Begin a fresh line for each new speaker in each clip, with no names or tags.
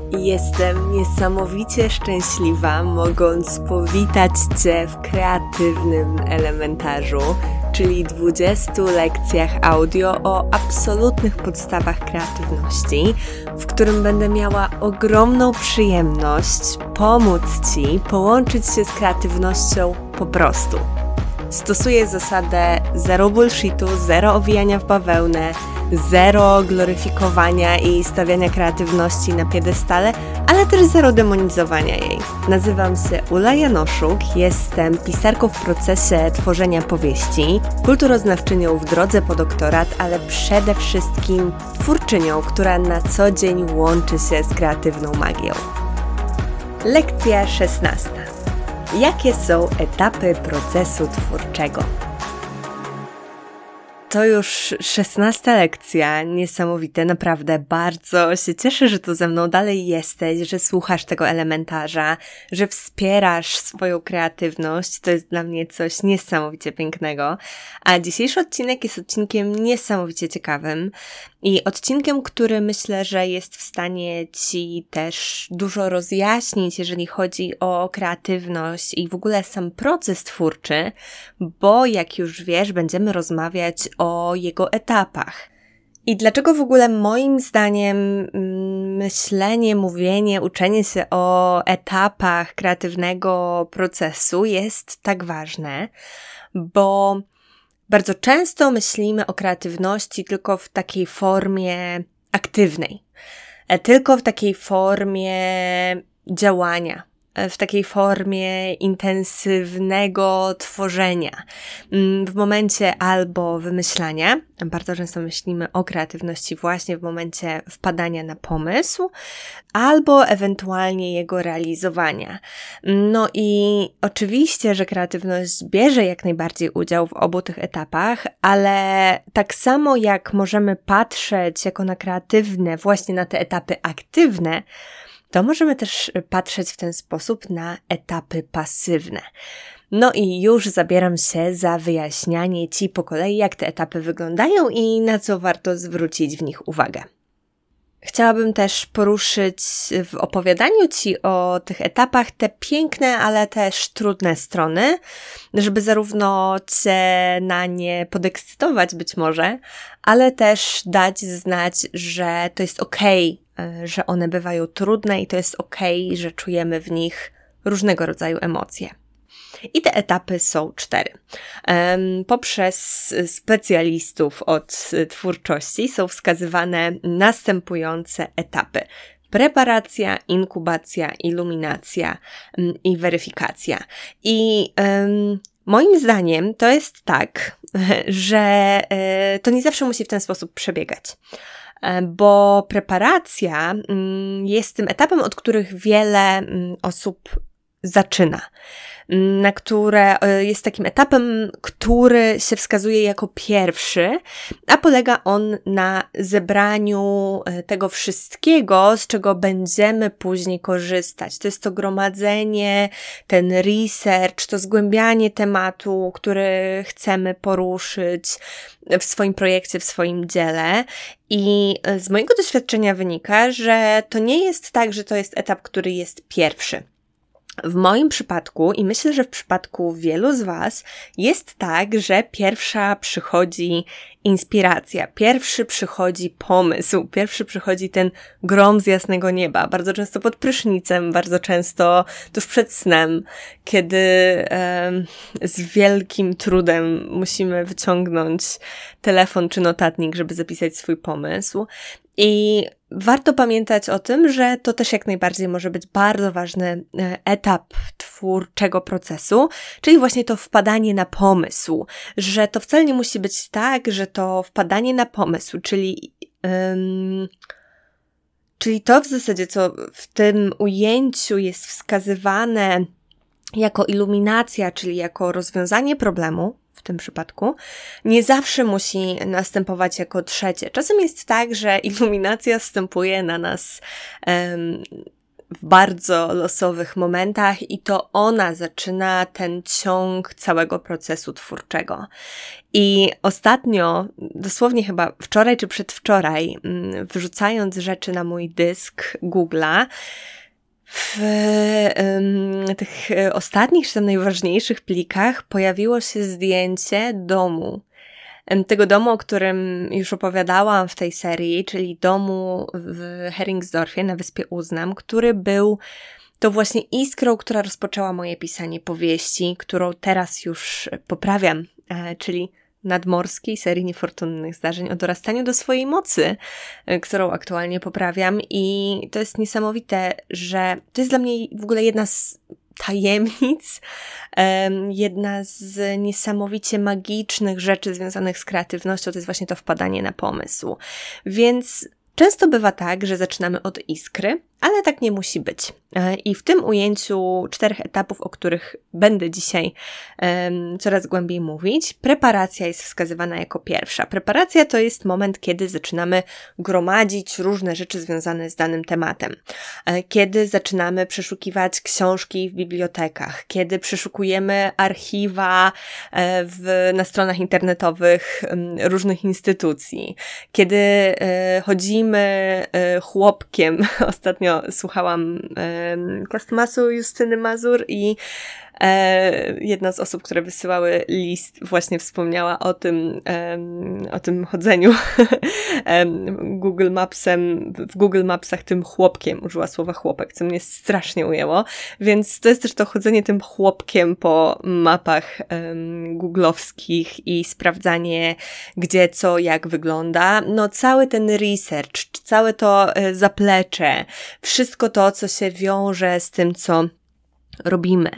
Jestem niesamowicie szczęśliwa, mogąc powitać Cię w kreatywnym elementarzu, czyli 20 lekcjach audio o absolutnych podstawach kreatywności, w którym będę miała ogromną przyjemność pomóc Ci połączyć się z kreatywnością po prostu. Stosuję zasadę zero bullshitu, zero owijania w bawełnę, zero gloryfikowania i stawiania kreatywności na piedestale, ale też zero demonizowania jej. Nazywam się Ula Janoszuk, jestem pisarką w procesie tworzenia powieści, kulturoznawczynią w drodze po doktorat, ale przede wszystkim twórczynią, która na co dzień łączy się z kreatywną magią. Lekcja 16. Jakie są etapy procesu twórczego? To już 16 lekcja, niesamowite, naprawdę bardzo się cieszę, że tu ze mną dalej jesteś, że słuchasz tego elementarza, że wspierasz swoją kreatywność, to jest dla mnie coś niesamowicie pięknego, a dzisiejszy odcinek jest odcinkiem niesamowicie ciekawym i odcinkiem, który myślę, że jest w stanie Ci też dużo rozjaśnić, jeżeli chodzi o kreatywność i w ogóle sam proces twórczy, bo jak już wiesz, będziemy rozmawiać o jego etapach. I dlaczego w ogóle moim zdaniem myślenie, mówienie, uczenie się o etapach kreatywnego procesu jest tak ważne, bo bardzo często myślimy o kreatywności tylko w takiej formie aktywnej, tylko w takiej formie działania, w takiej formie intensywnego tworzenia. W momencie albo wymyślania, bardzo często myślimy o kreatywności właśnie w momencie wpadania na pomysł, albo ewentualnie jego realizowania. No i oczywiście, że kreatywność bierze jak najbardziej udział w obu tych etapach, ale tak samo jak możemy patrzeć jako na kreatywne właśnie na te etapy aktywne, to możemy też patrzeć w ten sposób na etapy pasywne. No i już zabieram się za wyjaśnianie Ci po kolei, jak te etapy wyglądają i na co warto zwrócić w nich uwagę. Chciałabym też poruszyć w opowiadaniu Ci o tych etapach te piękne, ale też trudne strony, żeby zarówno Cię na nie podekscytować być może, ale też dać znać, że to jest okej, że one bywają trudne i to jest okej, że czujemy w nich różnego rodzaju emocje. I te etapy są 4. Poprzez specjalistów od twórczości są wskazywane następujące etapy. Preparacja, inkubacja, iluminacja i weryfikacja. I moim zdaniem to jest tak, że to nie zawsze musi w ten sposób przebiegać. Bo preparacja jest tym etapem, od których wiele osób zaczyna, na które jest takim etapem, który się wskazuje jako pierwszy, a polega on na zebraniu tego wszystkiego, z czego będziemy później korzystać. To jest to gromadzenie, ten research, to zgłębianie tematu, który chcemy poruszyć w swoim projekcie, w swoim dziele. I z mojego doświadczenia wynika, że to nie jest tak, że to jest etap, który jest pierwszy. W moim przypadku i myślę, że w przypadku wielu z Was jest tak, że pierwsza przychodzi inspiracja, pierwszy przychodzi pomysł, pierwszy przychodzi ten grom z jasnego nieba, bardzo często pod prysznicem, bardzo często tuż przed snem, kiedy z wielkim trudem musimy wyciągnąć telefon czy notatnik, żeby zapisać swój pomysł. I warto pamiętać o tym, że to też jak najbardziej może być bardzo ważny etap twórczego procesu, czyli właśnie to wpadanie na pomysł, że to wcale nie musi być tak, że to wpadanie na pomysł, czyli to w zasadzie, co w tym ujęciu jest wskazywane jako iluminacja, czyli jako rozwiązanie problemu, w tym przypadku, nie zawsze musi następować jako trzecie. Czasem jest tak, że iluminacja wstępuje na nas w bardzo losowych momentach i to ona zaczyna ten ciąg całego procesu twórczego. I ostatnio, dosłownie chyba wczoraj czy przedwczoraj, wrzucając rzeczy na mój dysk Google'a, w tych ostatnich, czy tam najważniejszych plikach pojawiło się zdjęcie domu. Tego domu, o którym już opowiadałam w tej serii, czyli domu w Heringsdorfie na wyspie Uznam, który był to właśnie iskrą, która rozpoczęła moje pisanie powieści, którą teraz już poprawiam, czyli nadmorskiej serii niefortunnych zdarzeń o dorastaniu do swojej mocy, którą aktualnie poprawiam i to jest niesamowite, że to jest dla mnie w ogóle jedna z tajemnic, jedna z niesamowicie magicznych rzeczy związanych z kreatywnością, to jest właśnie to wpadanie na pomysł. Więc często bywa tak, że zaczynamy od iskry, ale tak nie musi być. I w tym ujęciu 4 etapów, o których będę dzisiaj coraz głębiej mówić, preparacja jest wskazywana jako pierwsza. Preparacja to jest moment, kiedy zaczynamy gromadzić różne rzeczy związane z danym tematem. Kiedy zaczynamy przeszukiwać książki w bibliotekach, kiedy przeszukujemy archiwa na stronach internetowych różnych instytucji, kiedy chodzimy chłopkiem. Ostatnio słuchałam Kostmasu Justyny Mazur i jedna z osób, które wysyłały list, właśnie wspomniała o tym chodzeniu Google Mapsem, w Google Mapsach tym chłopkiem, użyła słowa chłopek, co mnie strasznie ujęło, więc to jest też to chodzenie tym chłopkiem po mapach googlowskich i sprawdzanie gdzie, co, jak wygląda. No cały ten research, całe to zaplecze, wszystko to, co się wiąże z tym, co robimy.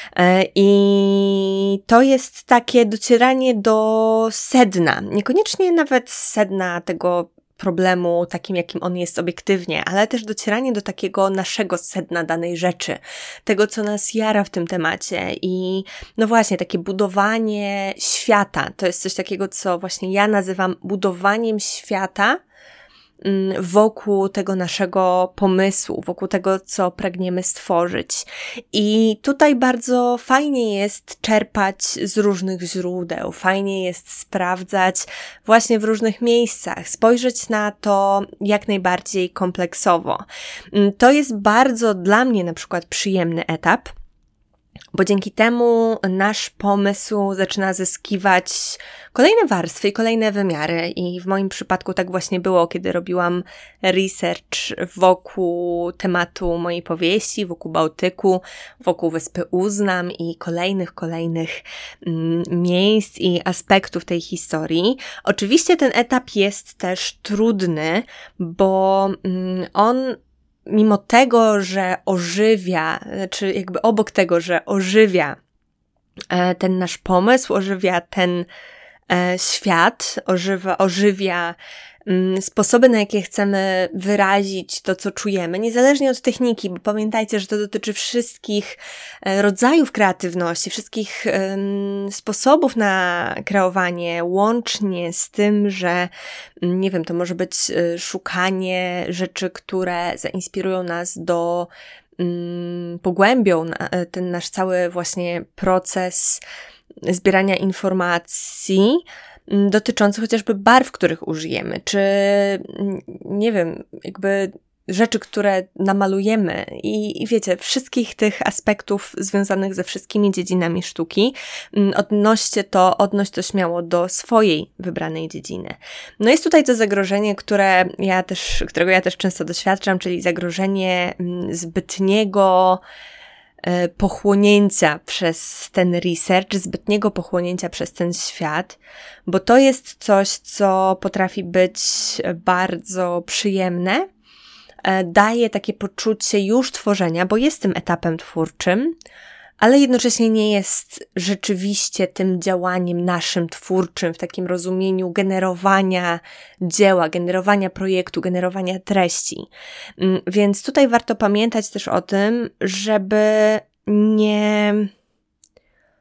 I to jest takie docieranie do sedna. Niekoniecznie nawet sedna tego problemu takim, jakim on jest obiektywnie, ale też docieranie do takiego naszego sedna danej rzeczy, tego, co nas jara w tym temacie i no właśnie, takie budowanie świata. To jest coś takiego, co właśnie ja nazywam budowaniem świata wokół tego naszego pomysłu, wokół tego, co pragniemy stworzyć. I tutaj bardzo fajnie jest czerpać z różnych źródeł, fajnie jest sprawdzać właśnie w różnych miejscach, spojrzeć na to jak najbardziej kompleksowo. To jest bardzo dla mnie na przykład przyjemny etap, bo dzięki temu nasz pomysł zaczyna zyskiwać kolejne warstwy i kolejne wymiary i w moim przypadku tak właśnie było, kiedy robiłam research wokół tematu mojej powieści, wokół Bałtyku, wokół wyspy Uznam i kolejnych miejsc i aspektów tej historii. Oczywiście ten etap jest też trudny, bo on mimo tego, że ożywia, czy jakby obok tego, że ożywia ten nasz pomysł, ożywia ten świat, ożywia sposoby, na jakie chcemy wyrazić to, co czujemy, niezależnie od techniki, bo pamiętajcie, że to dotyczy wszystkich rodzajów kreatywności, wszystkich sposobów na kreowanie, łącznie z tym, że nie wiem, to może być szukanie rzeczy, które zainspirują nas pogłębią ten nasz cały właśnie proces zbierania informacji dotyczących chociażby barw, których użyjemy, czy nie wiem, jakby rzeczy, które namalujemy i wiecie, wszystkich tych aspektów związanych ze wszystkimi dziedzinami sztuki, odnoś to śmiało do swojej wybranej dziedziny. No jest tutaj to zagrożenie, którego ja też często doświadczam, czyli zagrożenie zbytniego pochłonięcia przez ten research, zbytniego pochłonięcia przez ten świat, bo to jest coś, co potrafi być bardzo przyjemne, daje takie poczucie już tworzenia, bo jest tym etapem twórczym, ale jednocześnie nie jest rzeczywiście tym działaniem naszym twórczym w takim rozumieniu generowania dzieła, generowania projektu, generowania treści. Więc tutaj warto pamiętać też o tym, żeby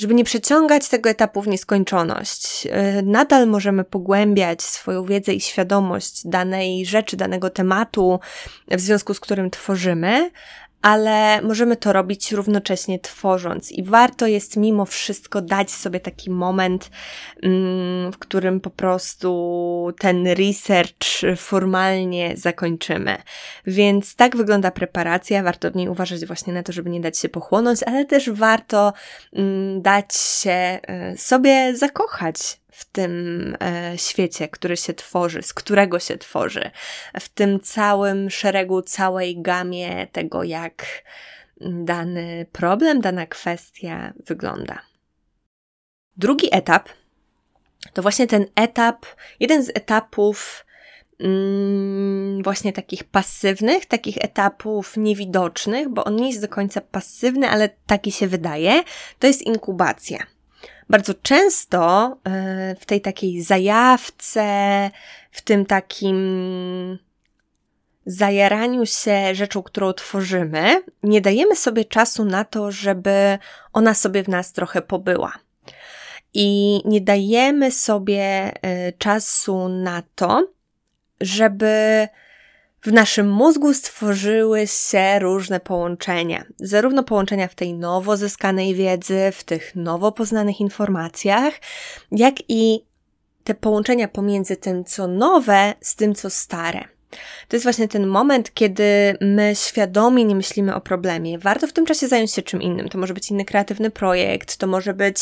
żeby nie przeciągać tego etapu w nieskończoność. Nadal możemy pogłębiać swoją wiedzę i świadomość danej rzeczy, danego tematu, w związku z którym tworzymy, ale możemy to robić równocześnie tworząc i warto jest mimo wszystko dać sobie taki moment, w którym po prostu ten research formalnie zakończymy. Więc tak wygląda preparacja, warto w niej uważać właśnie na to, żeby nie dać się pochłonąć, ale też warto dać się sobie zakochać w tym świecie, który się tworzy, z którego się tworzy, w tym całym szeregu, całej gamie tego, jak dany problem, dana kwestia wygląda. Drugi etap to właśnie ten etap, jeden z etapów właśnie takich pasywnych, takich etapów niewidocznych, bo on nie jest do końca pasywny, ale taki się wydaje, to jest inkubacja. Bardzo często w tej takiej zajawce, w tym takim zajaraniu się rzeczą, którą tworzymy, nie dajemy sobie czasu na to, żeby ona sobie w nas trochę pobyła. I nie dajemy sobie czasu na to, żeby w naszym mózgu stworzyły się różne połączenia. Zarówno połączenia w tej nowo zyskanej wiedzy, w tych nowo poznanych informacjach, jak i te połączenia pomiędzy tym, co nowe, z tym, co stare. To jest właśnie ten moment, kiedy my świadomie nie myślimy o problemie. Warto w tym czasie zająć się czym innym. To może być inny kreatywny projekt, to może być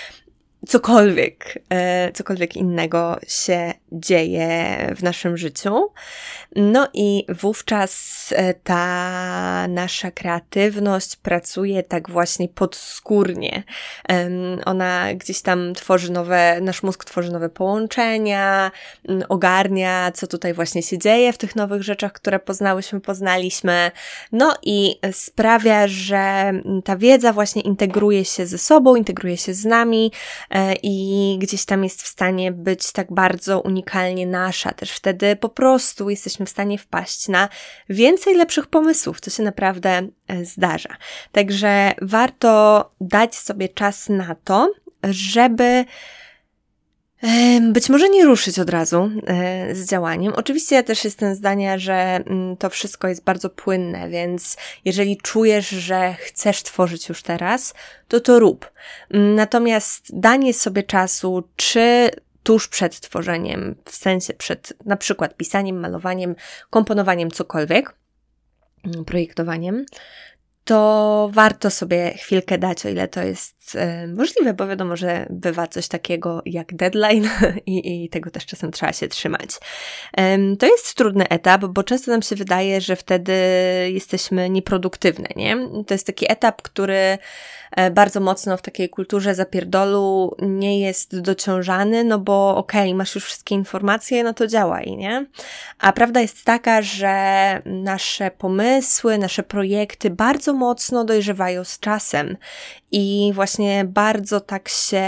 cokolwiek innego się dzieje w naszym życiu. No i wówczas ta nasza kreatywność pracuje tak właśnie podskórnie. Ona gdzieś tam nasz mózg tworzy nowe połączenia, ogarnia, co tutaj właśnie się dzieje w tych nowych rzeczach, które poznaliśmy. No i sprawia, że ta wiedza właśnie integruje się ze sobą, integruje się z nami, i gdzieś tam jest w stanie być tak bardzo unikalnie nasza. Też wtedy po prostu jesteśmy w stanie wpaść na więcej lepszych pomysłów, co się naprawdę zdarza. Także warto dać sobie czas na to, żeby być może nie ruszyć od razu z działaniem. Oczywiście ja też jestem zdania, że to wszystko jest bardzo płynne, więc jeżeli czujesz, że chcesz tworzyć już teraz, to rób. Natomiast danie sobie czasu, czy tuż przed tworzeniem, w sensie przed na przykład pisaniem, malowaniem, komponowaniem, cokolwiek, projektowaniem, to warto sobie chwilkę dać, o ile to jest możliwe, bo wiadomo, że bywa coś takiego jak deadline i tego też czasem trzeba się trzymać. To jest trudny etap, bo często nam się wydaje, że wtedy jesteśmy nieproduktywne, nie? To jest taki etap, który bardzo mocno w takiej kulturze zapierdolu nie jest dociążany, no bo okej, masz już wszystkie informacje, no to działaj, nie? A prawda jest taka, że nasze pomysły, nasze projekty bardzo mocno dojrzewają z czasem i właśnie bardzo tak się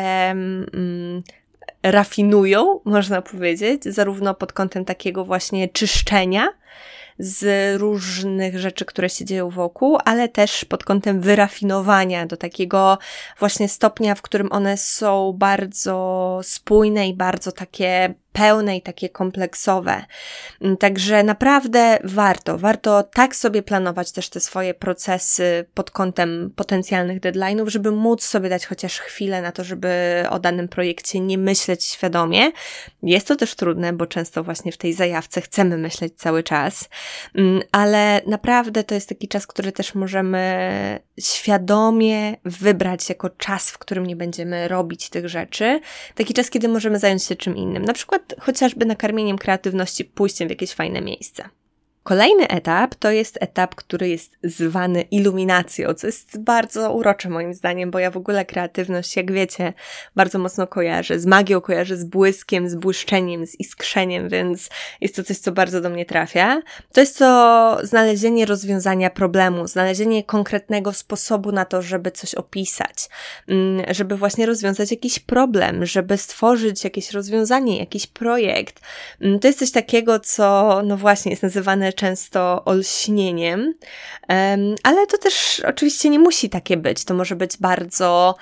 rafinują, można powiedzieć, zarówno pod kątem takiego właśnie czyszczenia z różnych rzeczy, które się dzieją wokół, ale też pod kątem wyrafinowania do takiego właśnie stopnia, w którym one są bardzo spójne i bardzo takie pełne i takie kompleksowe. Także naprawdę warto tak sobie planować też te swoje procesy pod kątem potencjalnych deadline'ów, żeby móc sobie dać chociaż chwilę na to, żeby o danym projekcie nie myśleć świadomie. Jest to też trudne, bo często właśnie w tej zajawce chcemy myśleć cały czas, ale naprawdę to jest taki czas, który też możemy świadomie wybrać jako czas, w którym nie będziemy robić tych rzeczy. Taki czas, kiedy możemy zająć się czym innym. Na przykład chociażby nakarmieniem kreatywności, pójściem w jakieś fajne miejsce. Kolejny etap to jest etap, który jest zwany iluminacją, co jest bardzo urocze moim zdaniem, bo ja w ogóle kreatywność, jak wiecie, bardzo mocno kojarzę z magią, kojarzę z błyskiem, z błyszczeniem, z iskrzeniem, więc jest to coś, co bardzo do mnie trafia. To jest to znalezienie rozwiązania problemu, znalezienie konkretnego sposobu na to, żeby coś opisać, żeby właśnie rozwiązać jakiś problem, żeby stworzyć jakieś rozwiązanie, jakiś projekt. To jest coś takiego, co no właśnie jest nazywane często olśnieniem, ale to też oczywiście nie musi takie być. To może być bardzo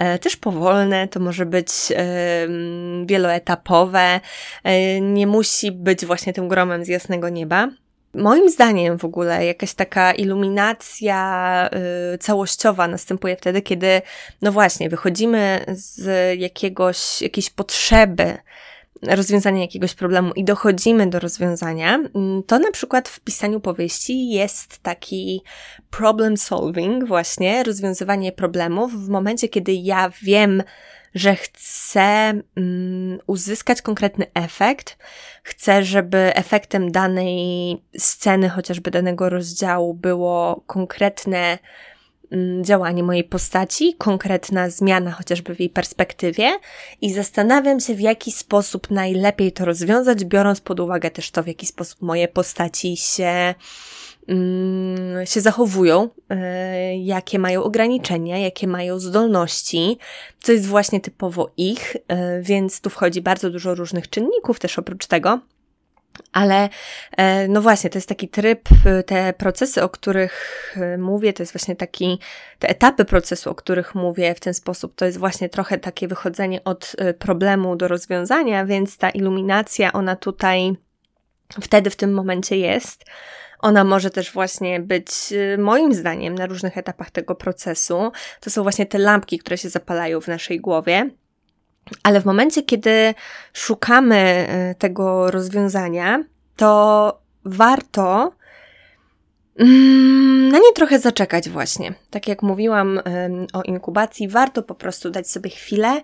też powolne, to może być wieloetapowe, nie musi być właśnie tym gromem z jasnego nieba. Moim zdaniem w ogóle jakaś taka iluminacja całościowa następuje wtedy, kiedy no właśnie wychodzimy z jakiejś potrzeby rozwiązania jakiegoś problemu i dochodzimy do rozwiązania, to na przykład w pisaniu powieści jest taki problem solving właśnie, rozwiązywanie problemów w momencie, kiedy ja wiem, że chcę uzyskać konkretny efekt, chcę, żeby efektem danej sceny, chociażby danego rozdziału było konkretne działanie mojej postaci, konkretna zmiana chociażby w jej perspektywie i zastanawiam się, w jaki sposób najlepiej to rozwiązać, biorąc pod uwagę też to, w jaki sposób moje postaci się zachowują, jakie mają ograniczenia, jakie mają zdolności, co jest właśnie typowo ich, więc tu wchodzi bardzo dużo różnych czynników też oprócz tego. Ale no właśnie, to jest taki tryb, te procesy, o których mówię, to jest właśnie te etapy procesu, o których mówię w ten sposób, to jest właśnie trochę takie wychodzenie od problemu do rozwiązania, więc ta iluminacja, ona tutaj wtedy w tym momencie jest. Ona może też właśnie być, moim zdaniem, na różnych etapach tego procesu. To są właśnie te lampki, które się zapalają w naszej głowie. Ale w momencie, kiedy szukamy tego rozwiązania, to warto na nie trochę zaczekać właśnie. Tak jak mówiłam o inkubacji, warto po prostu dać sobie chwilę,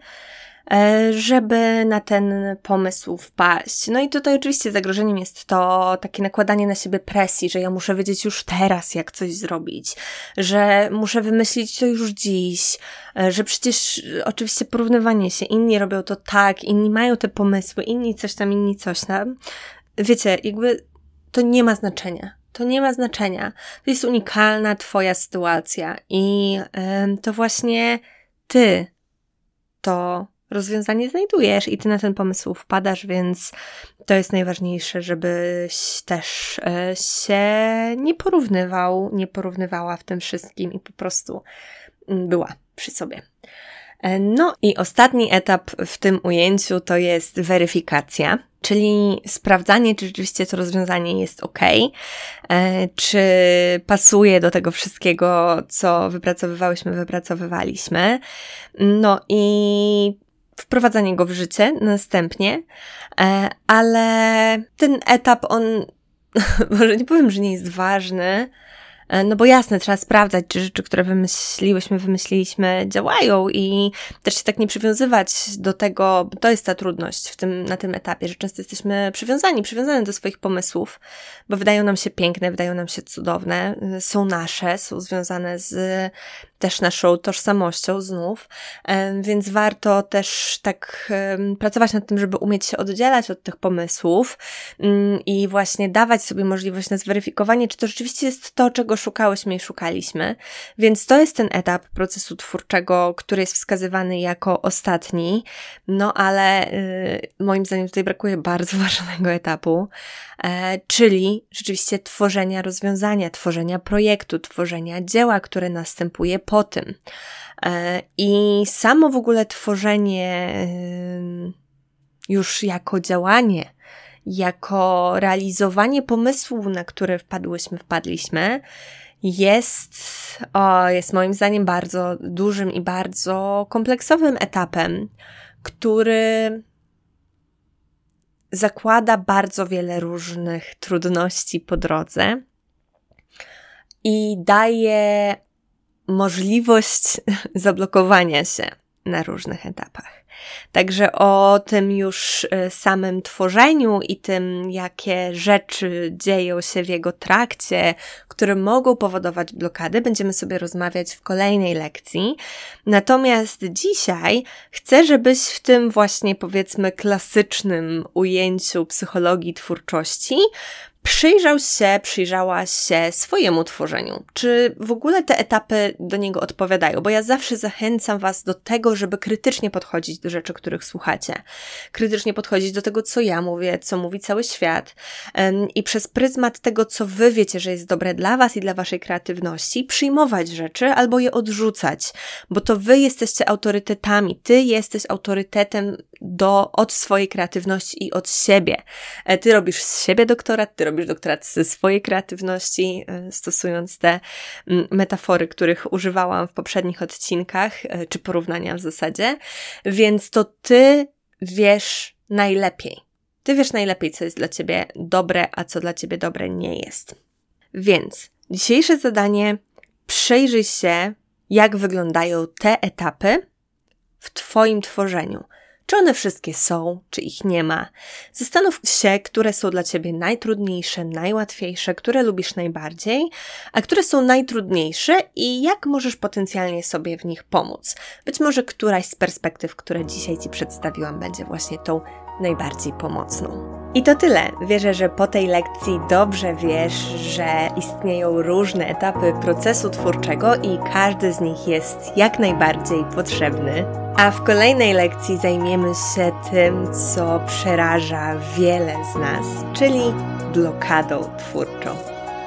żeby na ten pomysł wpaść. No i tutaj oczywiście zagrożeniem jest to takie nakładanie na siebie presji, że ja muszę wiedzieć już teraz, jak coś zrobić, że muszę wymyślić to już dziś, że przecież oczywiście porównywanie się, inni robią to tak, inni mają te pomysły, inni coś tam. Wiecie, jakby to nie ma znaczenia. To nie ma znaczenia. To jest unikalna twoja sytuacja i to właśnie ty to rozwiązanie znajdujesz i ty na ten pomysł wpadasz, więc to jest najważniejsze, żebyś też się nie porównywała w tym wszystkim i po prostu była przy sobie. No i ostatni etap w tym ujęciu to jest weryfikacja, czyli sprawdzanie, czy rzeczywiście to rozwiązanie jest ok, czy pasuje do tego wszystkiego, co wypracowywaliśmy. No i wprowadzanie go w życie następnie, ale ten etap, on może nie powiem, że nie jest ważny, no bo jasne, trzeba sprawdzać, czy rzeczy, które wymyśliliśmy, działają i też się tak nie przywiązywać do tego, bo to jest ta trudność na tym etapie, że często jesteśmy przywiązane do swoich pomysłów, bo wydają nam się piękne, wydają nam się cudowne, są nasze, są związane z też naszą tożsamością znów, więc warto też tak pracować nad tym, żeby umieć się oddzielać od tych pomysłów i właśnie dawać sobie możliwość na zweryfikowanie, czy to rzeczywiście jest to, czego szukałyśmy i szukaliśmy. Więc to jest ten etap procesu twórczego, który jest wskazywany jako ostatni, no ale moim zdaniem tutaj brakuje bardzo ważnego etapu, czyli rzeczywiście tworzenia rozwiązania, tworzenia projektu, tworzenia dzieła, które następuje po tym. I samo w ogóle tworzenie już jako działanie, jako realizowanie pomysłu, na który wpadliśmy, jest moim zdaniem bardzo dużym i bardzo kompleksowym etapem, który zakłada bardzo wiele różnych trudności po drodze i daje możliwość zablokowania się na różnych etapach. Także o tym już samym tworzeniu i tym, jakie rzeczy dzieją się w jego trakcie, które mogą powodować blokady, będziemy sobie rozmawiać w kolejnej lekcji. Natomiast dzisiaj chcę, żebyś w tym właśnie, powiedzmy, klasycznym ujęciu psychologii twórczości przyjrzałaś się swojemu tworzeniu. Czy w ogóle te etapy do niego odpowiadają? Bo ja zawsze zachęcam Was do tego, żeby krytycznie podchodzić do rzeczy, których słuchacie. Krytycznie podchodzić do tego, co ja mówię, co mówi cały świat. I przez pryzmat tego, co Wy wiecie, że jest dobre dla Was i dla Waszej kreatywności, przyjmować rzeczy albo je odrzucać. Bo to Wy jesteście autorytetami. Ty jesteś autorytetem od swojej kreatywności i od siebie. Ty robisz z siebie doktorat, ty robisz doktorat ze swojej kreatywności, stosując te metafory, których używałam w poprzednich odcinkach, czy porównania w zasadzie, więc to ty wiesz najlepiej. Ty wiesz najlepiej, co jest dla ciebie dobre, a co dla ciebie dobre nie jest. Więc dzisiejsze zadanie: przyjrzyj się, jak wyglądają te etapy w twoim tworzeniu. Czy one wszystkie są, czy ich nie ma? Zastanów się, które są dla ciebie najtrudniejsze, najłatwiejsze, które lubisz najbardziej, a które są najtrudniejsze i jak możesz potencjalnie sobie w nich pomóc. Być może któraś z perspektyw, które dzisiaj ci przedstawiłam, będzie właśnie tą najbardziej pomocną. I to tyle. Wierzę, że po tej lekcji dobrze wiesz, że istnieją różne etapy procesu twórczego i każdy z nich jest jak najbardziej potrzebny. A w kolejnej lekcji zajmiemy się tym, co przeraża wiele z nas, czyli blokadą twórczą.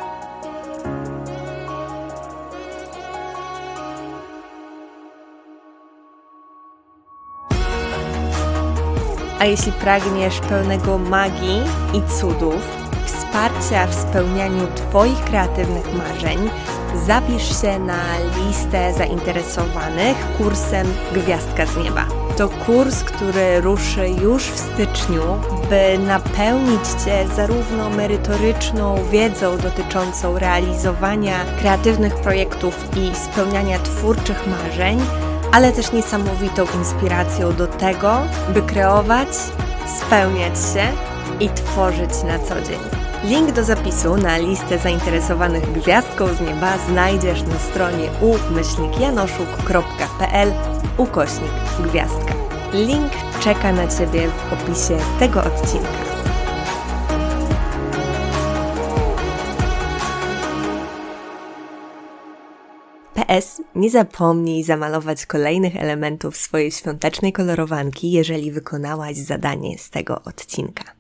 A jeśli pragniesz pełnego magii i cudów, wsparcia w spełnianiu Twoich kreatywnych marzeń, zapisz się na listę zainteresowanych kursem Gwiazdka z Nieba. To kurs, który ruszy już w styczniu, by napełnić Cię zarówno merytoryczną wiedzą dotyczącą realizowania kreatywnych projektów i spełniania twórczych marzeń, ale też niesamowitą inspiracją do tego, by kreować, spełniać się i tworzyć na co dzień. Link do zapisu na listę zainteresowanych Gwiazdką z Nieba znajdziesz na stronie u-janoszuk.pl/gwiazdka. Link czeka na Ciebie w opisie tego odcinka. PS, nie zapomnij zamalować kolejnych elementów swojej świątecznej kolorowanki, jeżeli wykonałaś zadanie z tego odcinka.